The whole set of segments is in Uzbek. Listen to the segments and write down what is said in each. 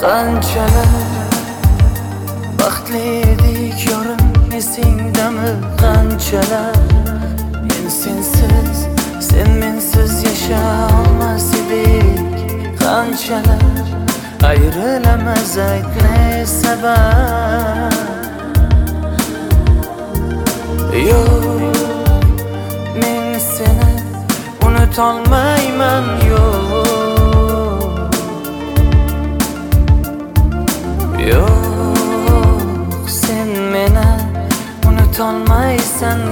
Qanchalar baxtli edik yorim, esingdami? Qanchalar men sensiz, sen mensiz yasha olmas edik. Qanchalar ayrilamiz, ayt ne sabab? Yo'q, men seni unutolmayman. Yo'q, sen meni unutolmaysan.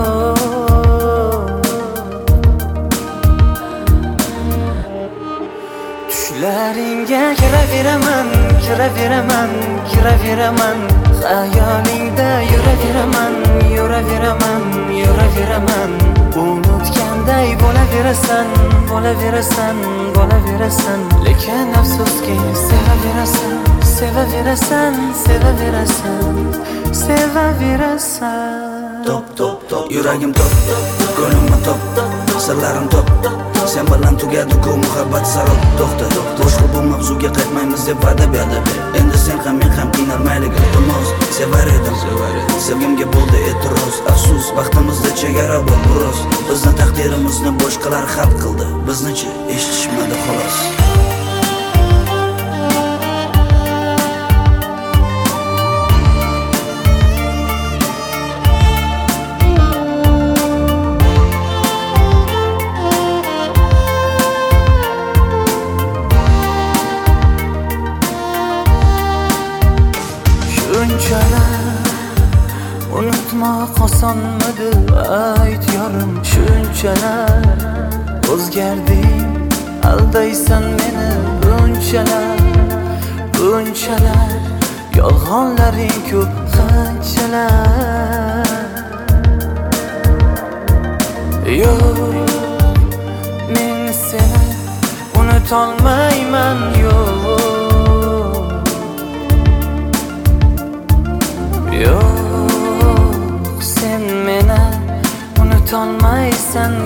Tushlaringga kiraveraman, kiraveraman, kiraveraman. Xayolingda yuraveraman, yuraveraman, yuraveraman. Unutganday bo'laverasan, bo'laverasan, bo'laverasan. Lekin afsuski sevaverasan, sevaverasan, sevaverasan, sevaverasan. Top top top, yuragim top, ko'nglimni top, sirlarim top. Sen bilan tugadi-ku muhabbat sarot. To'xta, boshqa bu mavzuga qaytmaymiz deb va'da berdi. Endi sen ham men ham qiynalmaylik, iltimos. Sevar edim, sevgimga bo'ldi e'tiroz. Afsus, vaqtimizda chegara bor biroz. Bizni taqdirimizni boshqalar hal qildi, biznichi eshitishmadi xolos. Shunchalar unutmoq osonmidi, ayt yorim. Shunchalar o'zgarding, aldaysan meni. Bunchalar, bunchalar yolg'onlaring ko'p, qanchalar. Yo'q, men seni unutolmayman. Yo'q, sen meni unutolmaysan.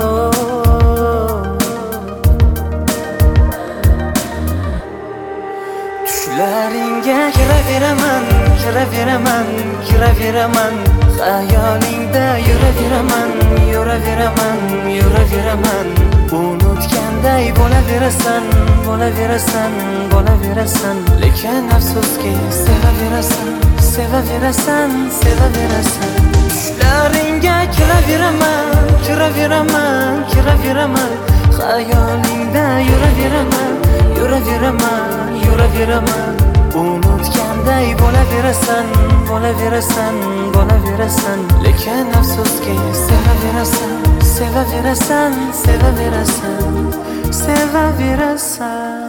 Tushlaringga kiraveraman, kiraveraman, kiraveraman. Xayolingda yuraveraman, yuraveraman, yuraveraman. Unutganday bo'laverasan, bo'laverasan, bo'laverasan. Lekin afsuski sevaverasan, sevaverasan, sevaverasan. Tushlaringga kiraveraman, kiraveraman, kiraveraman. Xayolingda yuraveraman, yuraveraman, yuraveraman. Unutganday bo'laverasan, bo'laverasan, bo'laverasan. Lekin afsuski sevaverasan, sevaverasan, sevaverasan, sevaverasan.